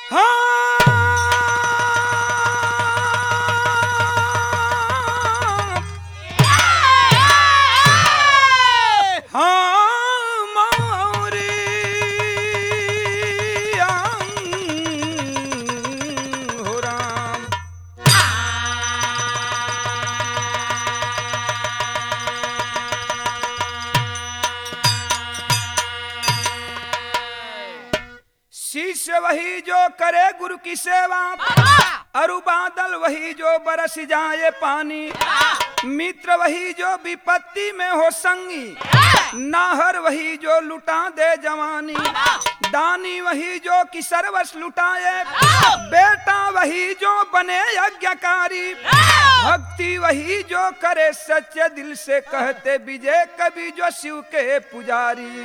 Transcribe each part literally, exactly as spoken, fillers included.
शिष्य वही जो करे गुरु की सेवा, अरु बादल वही जो बरस जाए पानी, मित्र वही जो विपत्ति में हो संगी, नाहर वही जो लुटा दे जवानी, दानी वही जो कि सर्वस लुटाए, बेटा वही जो बने यज्ञकारी, भक्ति वही जो करे सच्चे दिल से, कहते विजय कवि जो शिव के पुजारी।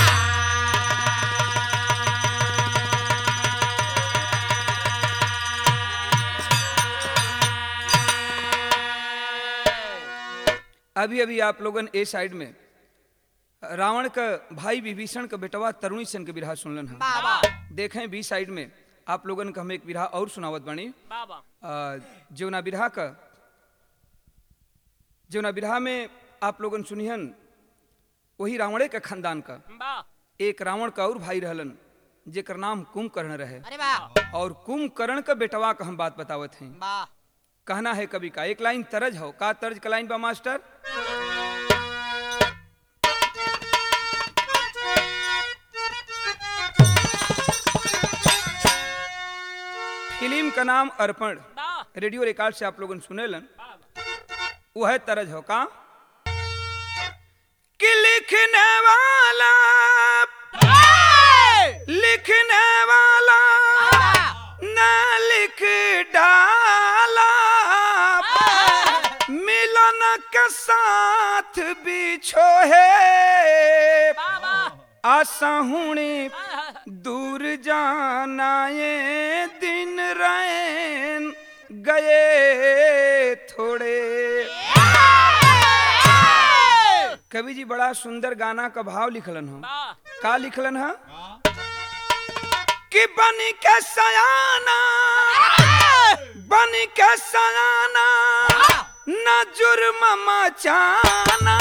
अभी अभी आप लोगन ए साइड में रावण का भाई विभीषण का बेटवा तरुणी सन के बिरहा सुनलन है। देखें बी साइड में आप लोगन का हम एक बिरहा और सुनावत बानी। जौना बिरहा का जौना बिरहा में आप लोगन सुनिहन वही रावणे का खानदान का एक रावण का और भाई रहलन जेकर नाम कुंभकर्ण रहे, और कुंभकर्ण का बेटवा का हम बात बतावत हैं। कहना है कवि का, एक लाइन तरज हो का तर्ज का लाइन बा मास्टर। फिल्म का नाम अर्पण, रेडियो रिकॉर्ड से आप लोगन सुनेलन, वह तरज हो का कि लिखने वाला लिखने वाला न लिख डाला, मिलन के साथ बिछो है, आसाहुणी दूर जाना ये दिन रैन गए थोड़े। कवि जी बड़ा सुंदर गाना का भाव लिखलन हो, का लिखलन है कि बन के सयाना बन के सयाना न जुर्म मचाना,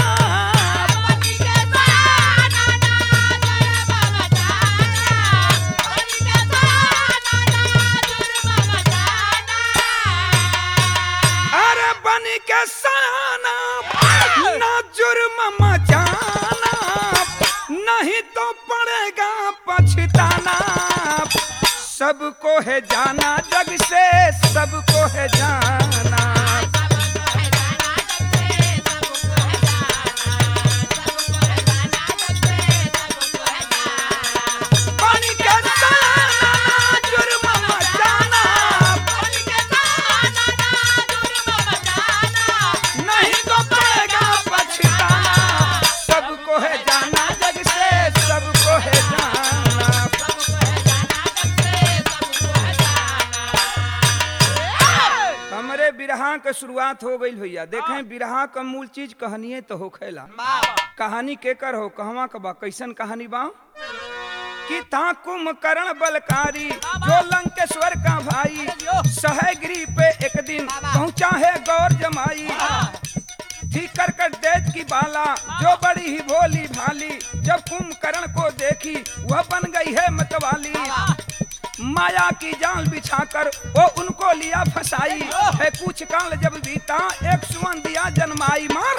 अरे बन के सयाना न जुर्म मचाना, नहीं तो पड़ेगा पछताना, सबको है जाना जग से सबको है जाना। बिरहा का शुरुआत हो गई भैया। देखें बिरहा का मूल चीज कहानी तो हो खेला, कहानी के कर हो कहवा का बा कैसन कहानी बा कि था कुंभकर्ण बलकारी जो लंकेश्वर का भाई, सहगिरी पे एक दिन पहुंचा है गौर जमाई, थी करकट देश की बाला जो बड़ी ही भोली भाली, जब कुंभकर्ण को देखी वह बन गई है मतवाली, माया की जाल बिछाकर वो उनको लिया फसाई, है कुछ काल जब बीता एक सुवन दिया जन्माई। मार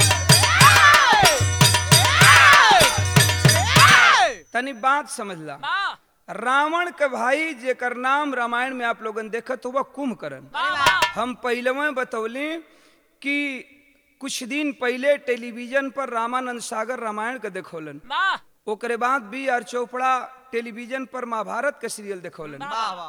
तनी बात समझला, रावण के भाई जेकर नाम रामायण में आप लोगन देखत हुआ कुंभकर्ण। हम पहले में बतौली कि कुछ दिन पहले टेलीविजन पर रामानंद सागर रामायण के देखोलन, ओकरे बाद बी आर चोपड़ा टेलीविजन पर महाभारत के सीरियल देखोलन,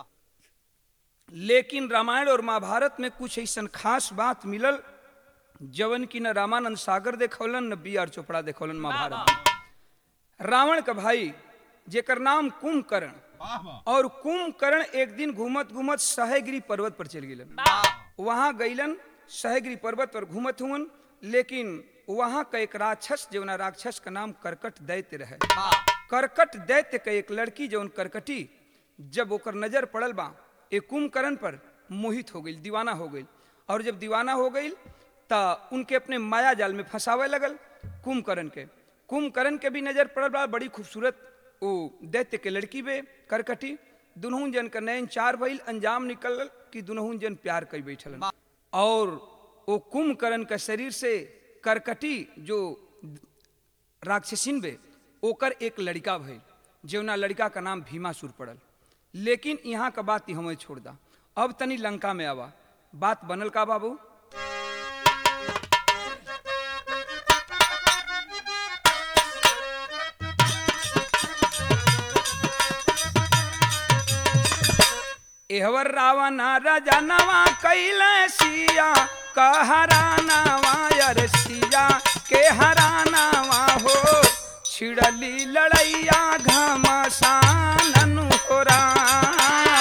लेकिन रामायण और महाभारत में कुछ ऐसा खास बात मिलल जवन की न रामानंद सागर देखोलन न बी आर चोपड़ा देखोलन महाभारत। रावण का भाई जेकर नाम कुंभकर्ण, और कुंभकर्ण एक दिन घूमत घूमत सहगिरी पर्वत पर चल गइलन, वहां गइलन सहगिरी पर्वत पर घूमत हुन, लेकिन वहां का एक राक्षस जौना राक्षस का नाम करकट दैत्य रहे, करकट दैत्य का एक लड़की जौन करकटी जब ओकर नजर पड़ल बा एक कुंभकर्ण पर मोहित हो गई, दीवाना हो गई। और जब दीवाना हो गई तो उनके अपने माया जाल में फंसावे लगल कुंभकर्ण के। कुंभकर्ण के भी नजर पड़ल बा बड़ी खूबसूरत वो दैत्य के लड़की बे करकटी। दुनहुन जन का नयन चार भइल, अंजाम निकल कि दुनहुन जन प्यार कर बैठल। और वो कुंभकर्ण का शरीर से करकटी जो राक्षसिन बे ओकर एक लड़का भइल, जौना लड़का का नाम भीमासुर पड़ल। लेकिन यहाँ का बात ही हमें छोड़ दा, अब तनी लंका में आवा। बात बनल का बाबू, एहवर रावण राजा नवा कैले सिया कहरानावा यार सिया के हरानावा हो छिड़ली लड़ैया घमसान हो राम।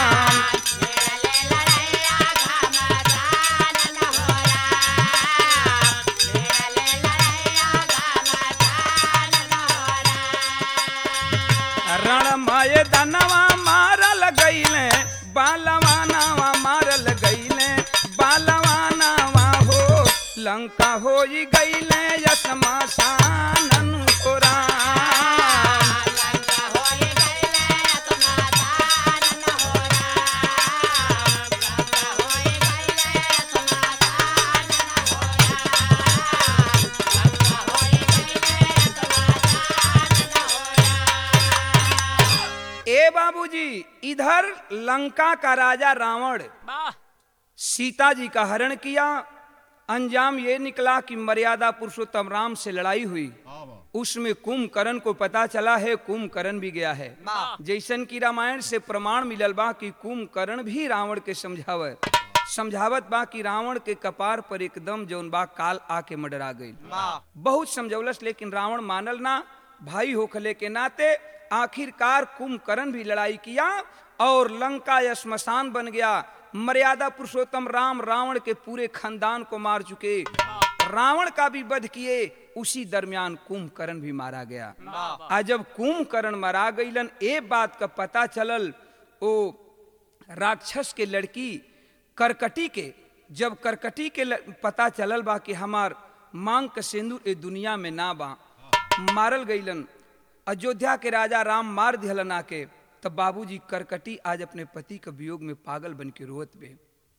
रणमय दनवा मारल गईले बालवानावा मारल गईले बालवानावा हो लंका होई गईले यसमसान हो राम। लंका होई गईले यसमसान हो राम। लंका होई गईले यसमसान हो राम। लंका होई गईले यसमसान हो राम। ए बाबूजी, इधर लंका का राजा रावण सीता जी का हरण किया। अंजाम ये निकला कि मर्यादा पुरुषोत्तम राम से लड़ाई हुई। उसमें कुंभकर्ण को पता चला है, कुंभकर्ण भी गया है। जैसन की रामायण से प्रमाण मिलल बा कि कुंभकर्ण भी रावण के समझावत समझावत बा कि रावण के कपार पर एकदम जौन बा काल आके मडरा गई। बहुत समझौलस लेकिन रावण मानल ना। भाई होखले के नाते आखिरकार कुंभकर्ण भी लड़ाई किया और लंका या श्मशान बन गया। मर्यादा पुरुषोत्तम राम रावण के पूरे खानदान को मार चुके, रावण का भी वध किए। उसी दरमियान कुंभकर्ण भी मारा गया। आज जब कुंभकर्ण मारा गईलन ए बात का पता चलल ओ राक्षस के लड़की करकटी के। जब करकटी के पता चलल बा कि हमार मांग का सिंदूर ए दुनिया में ना बा, मारल गईलन। अयोध्या के राजा राम मार दिहलन आके। तब बाबूजी करकटी आज अपने पति के वियोग में पागल बन के रोत बे।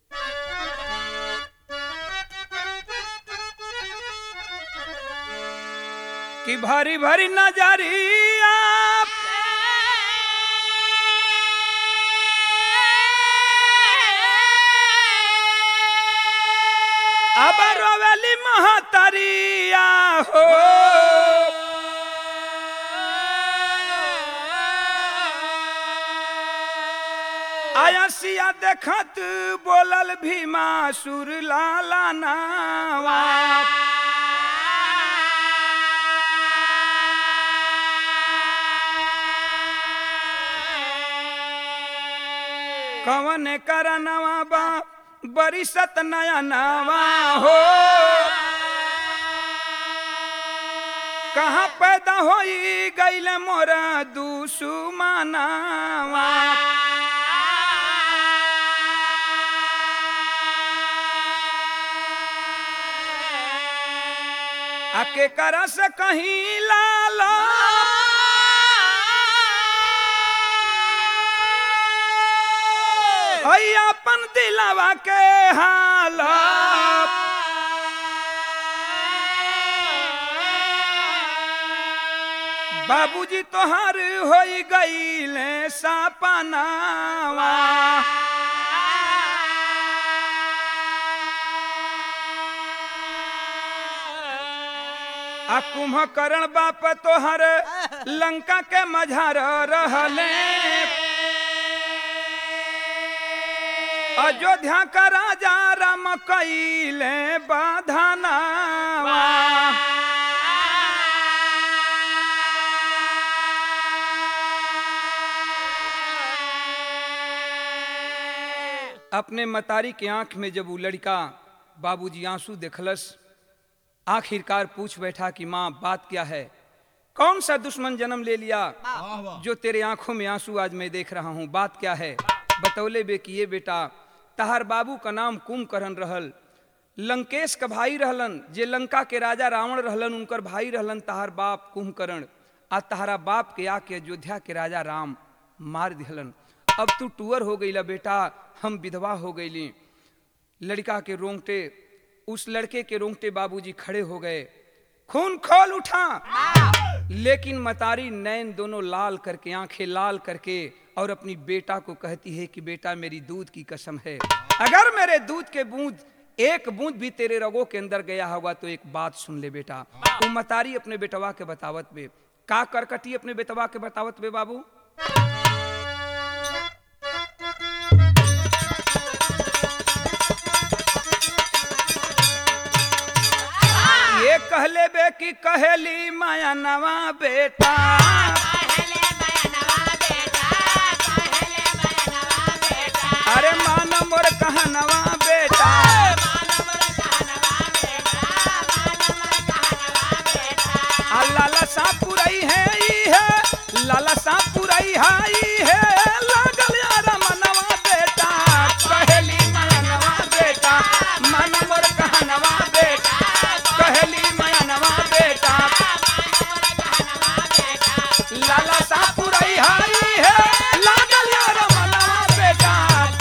कि भारी भारी नजरिया अब रोवेली महतरिया हो आयसिया देखत बोलल भीमासुर लाला नावा। कवन करनवा बा बरिसत नया नवा हो कहाँ पैदा होई गईले मोरा दुश्मनावा। आके करा से कहीं लाला अपन दिलावा के हाल बाबूजी तोहार होई गईले सपनावा। आ कुंभकर्ण बाप तोहर लंका के मझार रहले। अयोध्या का राजा राम कईले बधानावा। अपने मतारी के आंख में जब वो लड़का बाबूजी आंसू देखलस, आखिरकार पूछ बैठा कि माँ बात क्या है। कौन सा दुश्मन जन्म ले लिया जो तेरे आंखों में आंसू आज मैं देख रहा हूं? बात क्या है? बतौले बे कि ये बेटा तहार बाबू का नाम कुंभकर्ण रहल, लंकेश का भाई रहलन, जे लंका के राजा रावण रहलन उनकर भाई रहलन तहार बाप कुंभकर्ण। आ तहारा बाप के आके अयोध्या के राजा राम मार दिहलन। अब तू टूअर हो गईला बेटा, हम विधवा हो गईली। लड़का के रोंगटे, उस लड़के के रोंगटे बाबूजी खड़े हो गए, खून खोल उठा। लेकिन मतारी नैन दोनों लाल करके, आंखें लाल करके और अपनी बेटा को कहती है कि बेटा मेरी दूध की कसम है, अगर मेरे दूध के बूंद एक बूंद भी तेरे रगों के अंदर गया होगा तो एक बात सुन ले बेटा। वो मतारी अपने बेटवा के बतावत बे, का करकटी अपने बेटवा के बतावत बे बाबू। ये कहले बे कि कहेली माया नवा बेटा, अरे मान मोर कहनवा बेटा, लाला सा पुरई है ई है, लाला सा पुरई है ई है, लागल यार मनवा बेटा, कहेली मायनवा बेटा, मन मोर कहनवा बेटा, कहेली मायनवा बेटा, लाला सा पुरई है ई है, लागल यार मनवा बेटा।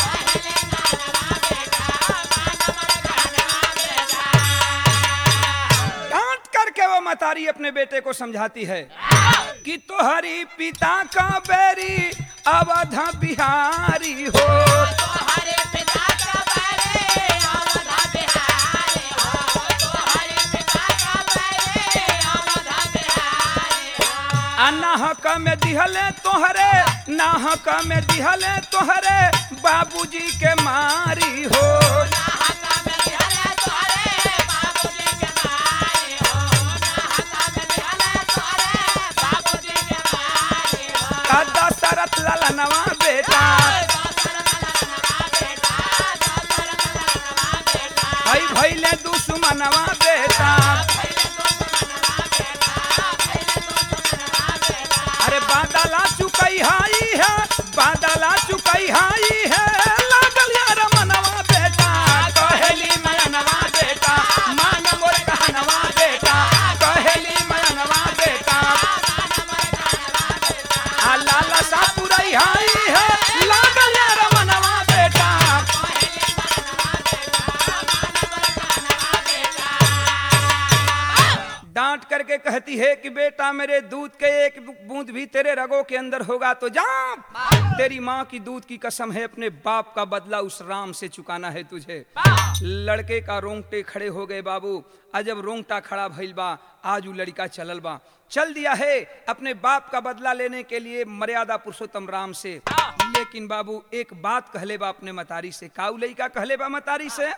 डांट करके वो मतारी अपने बेटे को समझाती है कि तोहरी पिता का बैरी अवध बिहारी हो, तोहरे पिता का बैरी अवध बिहारी हो, तोहरे पिता का बैरी अवध बिहारी हो। अनाहक में दिहले तोहरे, नाहक में दिहले तोहरे बाबूजी के मारी हो, नाहक में दिहले तोहरे बाबूजी के मारी हो, नाहक में दिहले तोहरे बाबूजी के मारी हो। का दशरथ ललनवा बेटा, भाई भैले दुश्मनवा बेटा, अरे बादला चुकई हाई है, बादला चुकई हाई है, लागल यार मनवा बेटा, कहेली मयनवा बेटा, मान मोर कहनवा बेटा, कहेली मयनवा बेटा, आ लाला सा पुरई हाई है, लागल यार मनवा बेटा। डांट करके कहती है कि बेटा मेरे दूध के एक बूंद भी तेरे रगों के अंदर होगा तो जा, तेरी माँ की दूध की कसम है, अपने बाप का बदला उस राम से चुकाना है तुझे। लड़के का रोंगटे खड़े हो गए बाबू, अजब रोंगटा खड़ा भइल बा, आज वो लड़का चलल बा, चल दिया है अपने बाप का बदला लेने के लिए मर्यादा पुरुषोत्तम राम से। लेकिन बाबू एक बात कहले बा अपने मतारी से, काऊ लड़का कहले बा मतारी से,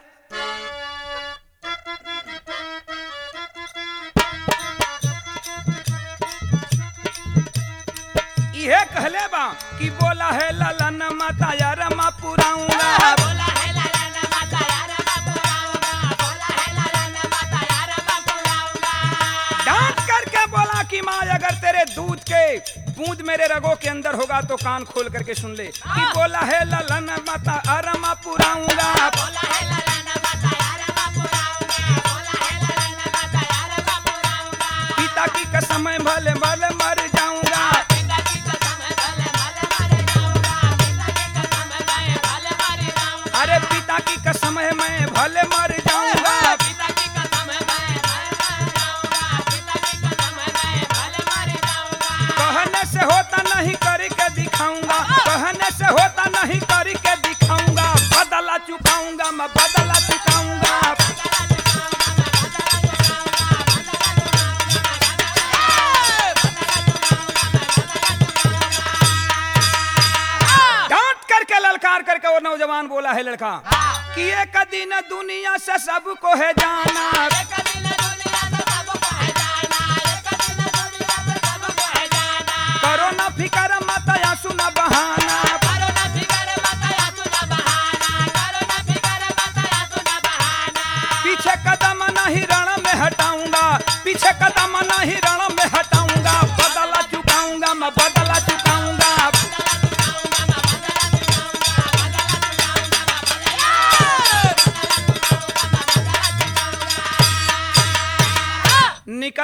ये कहले बा कि बोला है ललन माता यार मा पुराऊंगा, बोला है ललन माता यार मैं पुराऊंगा, बोला है ललन माता यार मैं पुराऊंगा। डांट करके बोला कि माँ अगर तेरे दूध के बूंद मेरे रगों के अंदर होगा तो कान खोल करके सुन ले कि बोला है ललन माता यार मा पुराऊंगा, बोला है ललन माता यार मैं पुराऊंगा, बोला है ललन माता यार मैं पुराऊंगा। पिता की कसम है भले भले मर जाऊंगा, पिता की कसम है भले भले मर जाऊंगा, पिता की कसम है मैं भले मर जाऊंगा। अरे पिता की कसम है मैं भले मर जाऊंगा, पिता की कसम है मैं भले मर जाऊंगा, पिता की कसम है मैं भले मर जाऊंगा। कहने से होता नहीं करके दिखाऊंगा, कहने से होता नहीं करके दिखाऊंगा, बदला चुकाऊंगा मैं बदला चुकाऊंगा। डांट करके ललकार करके वो नौजवान बोला है लड़का कि एक दिन दुनिया से सबको है जाना, एक दिन दुनिया से सबको है जाना, एक दिन दुनिया से सबको है जाना। करो ना फिकर मत या सुना बहाना, करो ना फिकर मत या सुना बहाना, करो ना फिकर मत या सुना बहाना। पीछे कदम नहीं रण में हटाऊंगा, पीछे कदम नहीं रण में हटाऊंगा,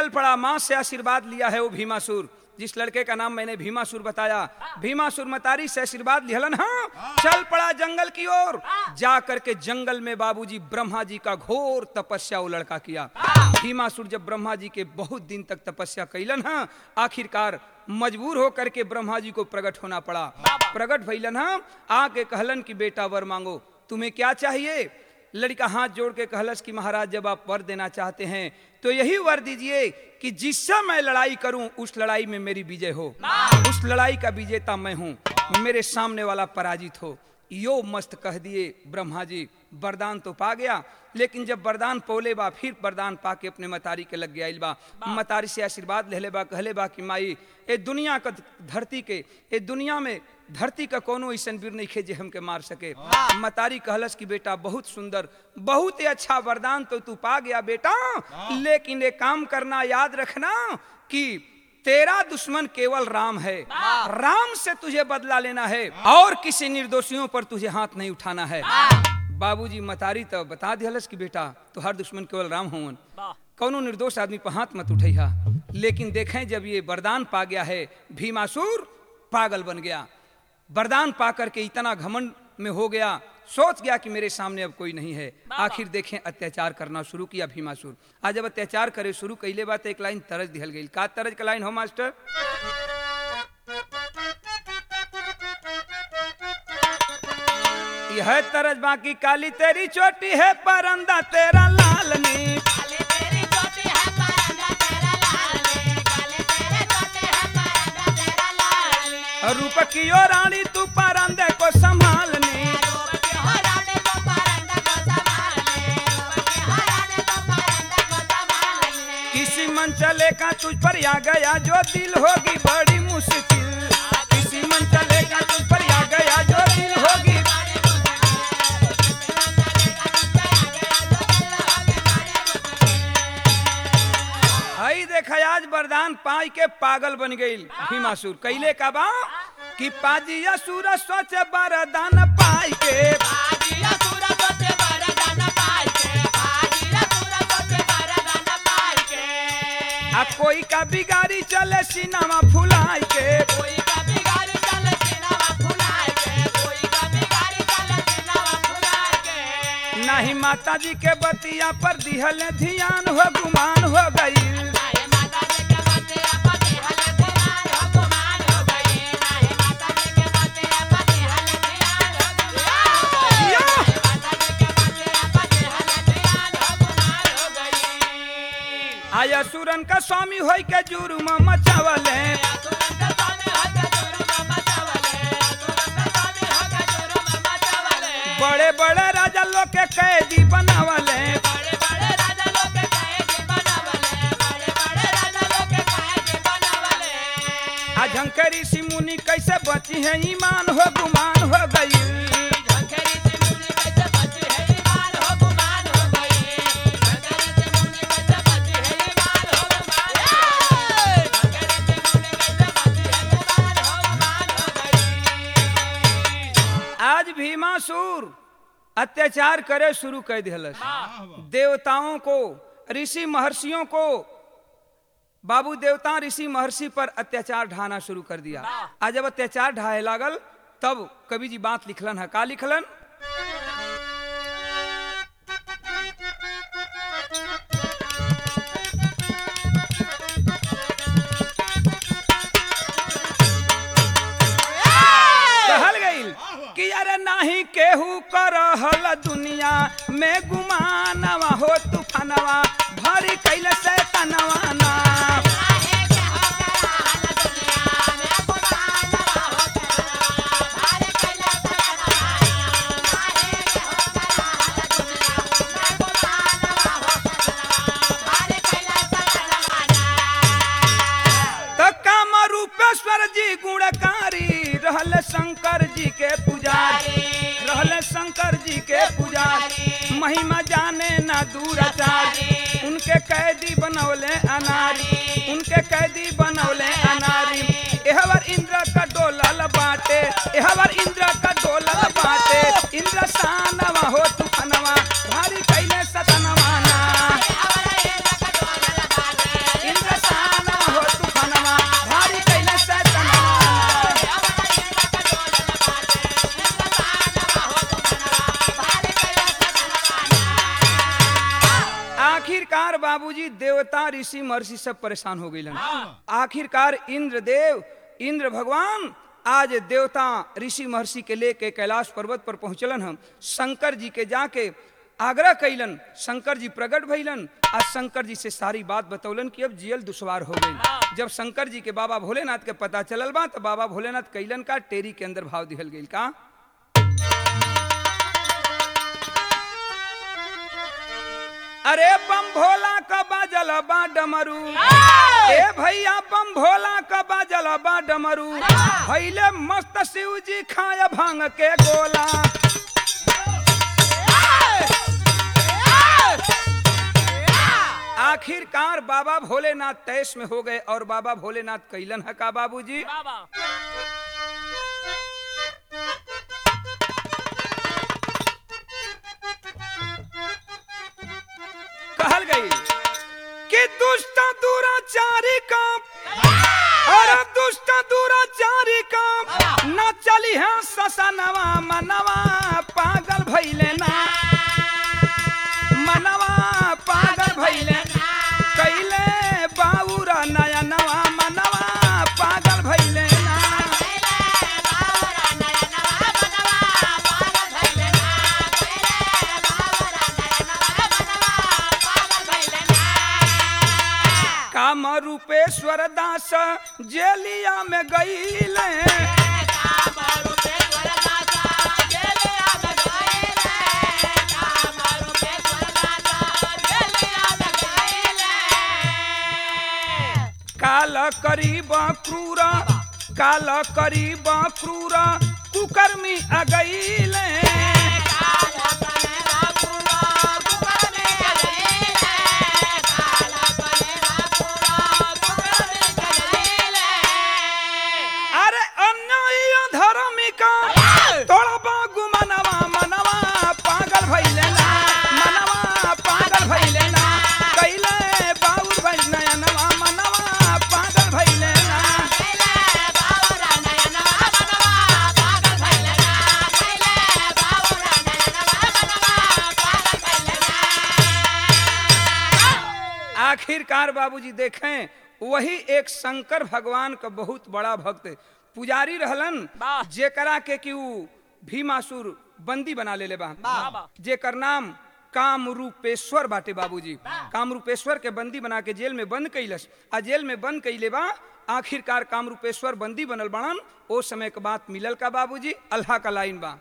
चल पड़ा, माँ से आशीर्वाद लिया है वो भीमासुर, जिस लड़के का नाम मैंने भीमासुर बताया, भीमासुर मतारी से आशीर्वाद लिहलन। हाँ, चल पड़ा जंगल की ओर। जा करके जंगल में बाबूजी ब्रह्मा जी का घोर तपस्या वो लड़का किया। भीमासुर जब ब्रह्मा जी के बहुत दिन तक तपस्या कैलन, हाँ, आखिरकार मजबूर होकर के ब्रह्मा जी को प्रकट होना पड़ा। प्रकट भइलन, हाँ, आके कहलन कि बेटा वर मांगो, तुम्हें क्या चाहिए? लड़का हाथ जोड़ के कहलस कि महाराज जब आप वर देना चाहते हैं तो यही वर दीजिए कि जिससे मैं लड़ाई करूं उस लड़ाई में मेरी विजय हो, उस लड़ाई का विजेता मैं हूं, मेरे सामने वाला पराजित हो। यो मस्त कह दिए ब्रह्मा जी। वरदान तो पा गया, लेकिन जब वरदान पौले बा फिर वरदान पाके अपने मतारी के लग गया बा। मतारी से आशीर्वाद ले ले बा, कहले बा कि माई ए दुनिया का धरती के ए दुनिया में धरती का कोनो ऐसन वीर नहीं खे जे हमके मार सके। मतारी कहलस कि बेटा बहुत सुंदर, बहुत ही अच्छा वरदान तो तू पा गया बेटा, लेकिन एक काम करना, याद रखना कि तेरा दुश्मन केवल राम है, राम से तुझे बदला लेना है और किसी निर्दोषियों पर तुझे हाथ नहीं उठाना है। बाबूजी मतारी तो बता दिहलस कि बेटा तो हर दुश्मन केवल राम होवन, कौनो निर्दोष आदमी पर हाथ मत उठैहा। लेकिन देखें जब ये वरदान पा गया है, भीमासुर पागल बन गया। वरदान पाकर के इतना घमंड में हो गया, सोच गया कि मेरे सामने अब कोई नहीं है। आखिर देखें अत्याचार करना शुरू किया भीमासुर। आज जब अत्याचार करे शुरू कैले बात एक लाइन तरज दिहल गई। का तरज का लाइन हो मास्टर? यह तरज बाकी काली तेरी चोटी है परंदा तेरा लाल नी, रूप की ओ रानी तू परंदे को संभालनी, किसी मन चले का तुझ पर आ गया जो दिल होगी बड़ी मुश्किल, किसी मन चले का तुझ पर आ गया जो दिल होगी। आई देखा आज वरदान पाई के पागल बन गई भीमासुर। कैले का बा कि पाजिया सूर सोच वरदान पाई के, पाजिया सूर सोच वरदान पाई के, पाजिया सूर सोच वरदान पाई के, आ कोई का बिगाड़ी चले सीनावा फुलाई के, कोई का बिगाड़ी चले सीनावा फुलाई के, कोई का बिगाड़ी चले सीनावा फुलाई के, नहीं माता जी के बतिया पर दिहल ध्यान हो गुमान हो गई, आया सुरन का स्वामी होई के जुर्म मचावले, बड़े बड़े राजा लोग के कैदी बनावले, आ झंकरी सी मुनि कैसे बची है ईमान हो गुमान हो गई, भीमासुर अत्याचार करे शुरू कर दिहलस। देवताओं को, ऋषि महर्षियों को, बाबू देवता ऋषि महर्षि पर अत्याचार ढाना शुरू कर दिया। आज जब अत्याचार ढाए लागल तब कवि जी बात लिखलन है। का लिखलन? कि अरे नाही केहू करहल दुनिया में गुमानवा हो तूफानवा भरी कैले से तनवाना, तो काम रूपेश्वर जी गुणकारी रहल शंकर जी के पुजारी, रहले शंकर जी के पुजारी, महिमा जाने ना दूराचारी, उनके कैदी बनौले अनारी, उनके कैदी बनौले अनारी। एहवर इंद्र का डोलल बाटे, एहवर इंद्र का डोलल बाटे, इंद्र सानवा हो तूफानवा भारी कैले सतनवाना, इंद्र आखिरकार बाबूजी देवता ऋषि महर्षि सब परेशान हो गए। आखिरकार इंद्रदेव इंद्र भगवान आज देवता ऋषि महर्षि के लेके कैलाश पर्वत पर पहुंचलन। हम शंकर जी के जाके आग्रह कैलन, शंकर जी प्रकट भइलन और शंकर जी से सारी बात बतौलन कि अब जियल दुश्वार हो गई। जब शंकर जी के बाबा भोलेनाथ के पता चलल बा तो बाबा भोलेनाथ कैलन का टेरी के अंदर भाव दिहल गई का, अरे बम भोला का बाजल बा डमरू, ए भैया बम भोला का बाजल बा डमरू, भैले मस्त शिव जी खाए भांग के गोला। आखिरकार बाबा भोलेनाथ तैश में हो गए और बाबा भोलेनाथ कैलन है का बाबूजी, कहल गई कि दुष्ट दुराचारी का, अरे दुष्ट दुराचारी का न चली है ससनवा, मनवा पागल भइले ना, मनवा पागल भइले कैले बाबूरा नयनवा, मनवा पागल भइले ना। काम रूपेश्वर दास जेलिया में गईले, काल करीब क्रूरा, काल करीब क्रूरा कुकर्मी अगईले, अरे अन्याय धर्मिका तोड़बा गुमनवा, मनवा पागल भइले ना, मनवा पागल भइले ना कैले बाबू भइल नयनवा, मनवा पागल भइले ना। आखिरकार बाबूजी देखें वही एक शंकर भगवान का बहुत बड़ा भक्त पुजारी रहलन, जेकरा के कि भीमासुर बंदी बना ले ले बा, जेकर नाम कामरूपेश्वर बाटे बाबूजी। कामरूपेश्वर के बंदी बना के जेल में बंद कैलस आ जेल में बंद कैले बा। आखिरकार कामरूपेश्वर बंदी बनल बनन। ओ समय के बात मिलल का बाबूजी, अल्लाह का लाइन बा,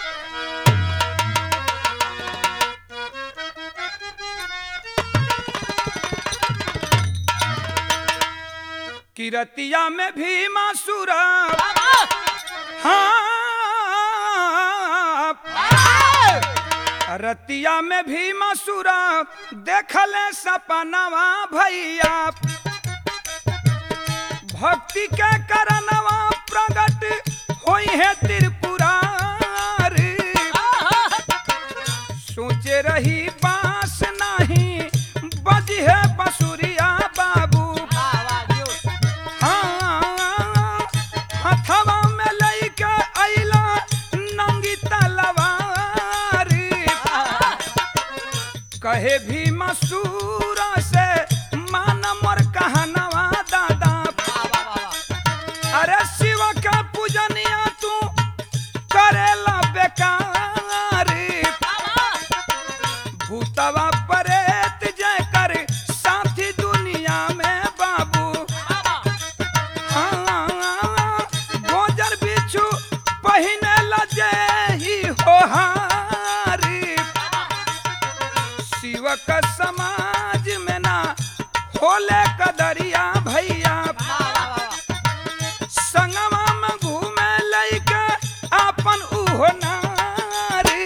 किरतिया में भीमासुर, हाँ रतिया में भीमासुर देखले सपनवा भैया, भक्ति के करनवा प्रगट होई है त्रिपुरारी, सोचे रही बास नहीं बजी है बसुरिया बाबू, हथवा में लइके अइला नंगी तलवारी, कहे भीमासुर से मान मोर कहनवा दादा, अरे शिव का पूजनिया तू करेला बेकारी, भूतवा परेत जय कर साथी दुनिया में बाबू, गोजर बिच्छू पहिने लजे ही होहारी, शिव का समाज में ना होले कदरिया भैया, संगमा में घूमे लइके अपन उहो नारी।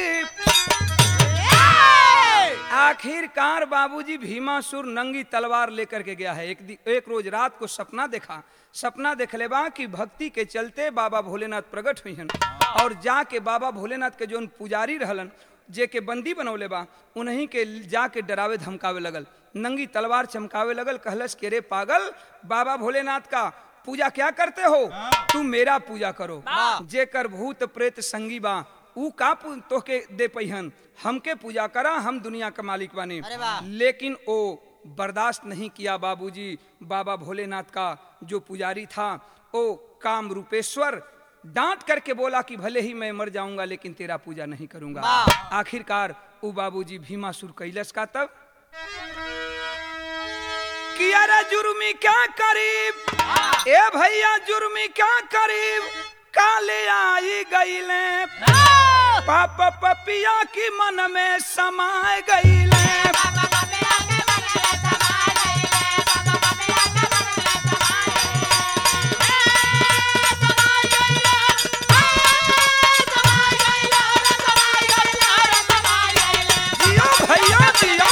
आखिरकार बाबूजी भीमासुर नंगी तलवार लेकर के गया है। एक एक रोज रात को सपना देखा, सपना देख ले बा कि भक्ति के चलते बाबा भोलेनाथ प्रकट हुई हन और जाके बाबा भोलेनाथ के जोन पुजारी रहलन जे के बंदी बनौले बा उन्हीं के जाके डरावे धमकावे लगल, नंगी तलवार चमकावे लगल, कहलस के रे पागल बाबा भोलेनाथ का पूजा क्या करते हो, तू मेरा पूजा करो, जेकर भूत प्रेत संगी बा ऊ का पू- तोहके दे पैहन, हमके पूजा करा, हम दुनिया का मालिक बने। अरे वाह। लेकिन वो बर्दाश्त नहीं किया बाबूजी। बाबा भोलेनाथ का जो पुजारी था वो काम रूपेश्वर डांट करके बोला कि भले ही मैं मर जाऊंगा लेकिन तेरा पूजा नहीं करूंगा। वाह। आखिरकार वो बाबूजी भीमासुर कैलस का तब कि अरे जुर्मी क्या करीब, ए भैया जुर्मी क्या करीब, काले आई गईले, पाप पपिया की मन में समाए गईले। जियो भैया जियो।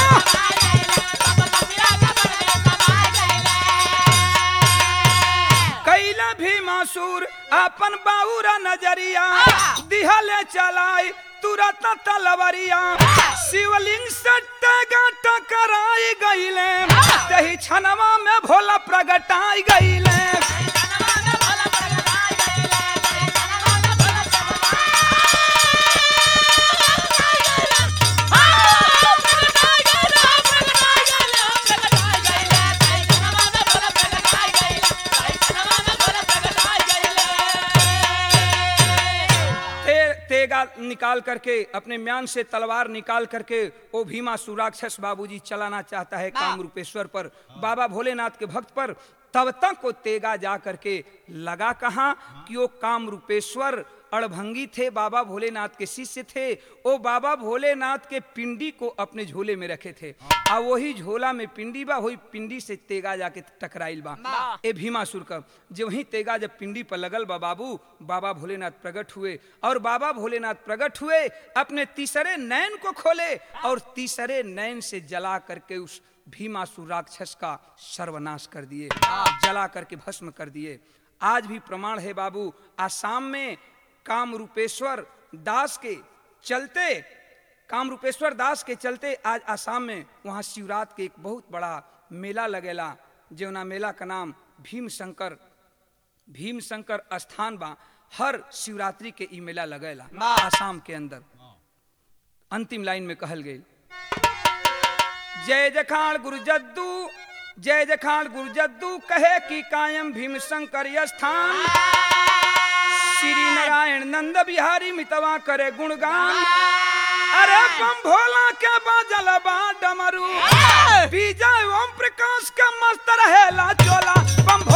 कैला भीमासुर अपन बाउरा नजरिया, दिहले चलाई तुरंत तलवरिया, शिवलिंग से टगा टकराई गईले, तही छनवा में भोला प्रगटाई गईले। तेगा निकाल करके अपने म्यान से तलवार निकाल करके वो भीमा सुराक्षस बाबूजी चलाना चाहता है काम रूपेश्वर पर, बाबा भोलेनाथ के भक्त पर। तब तक वो तेगा जा करके लगा कहाँ कि वो काम रूपेश्वर अड़भंगी थे, बाबा भोलेनाथ के शिष्य थे। वो बाबा भोलेनाथ के पिंडी को अपने झोले में रखे थे, और वही झोला में पिंडी बा, वही पिंडी से तेगा जाके टकराइल बा ए भीमासुर का। जब वही तेगा जब पिंडी पर लगल बा बाबू, बाबा भोलेनाथ प्रकट हुए, और बाबा भोलेनाथ प्रकट हुए अपने तीसरे नैन को खोले और तीसरे नैन से जला करके उस भीमासुर राक्षस का सर्वनाश कर दिए, जला करके भस्म कर दिए। आज भी प्रमाण है बाबू, आसाम में काम रूपेश्वर दास के चलते, काम रूपेश्वर दास के चलते आज आसाम में वहाँ शिवरात के एक बहुत बड़ा मेला लगेला, जौना मेला का नाम भीम शंकर भीम शंकर स्थान बा। हर शिवरात्रि के ई मेला लगेला आसाम के अंदर। अंतिम लाइन में कहल गई, जय जखाड़ गुरु जद्दू, जय जखाड़ गुरु जद्दू, कहे कि कायम भीम शंकर स्थान, श्री नारायण नंद बिहारी मितवा करे गुणगान। अरे बम भोला के बाजल बा डमरू, विजय ओम प्रकाश का मस्त रहेला चोला, बम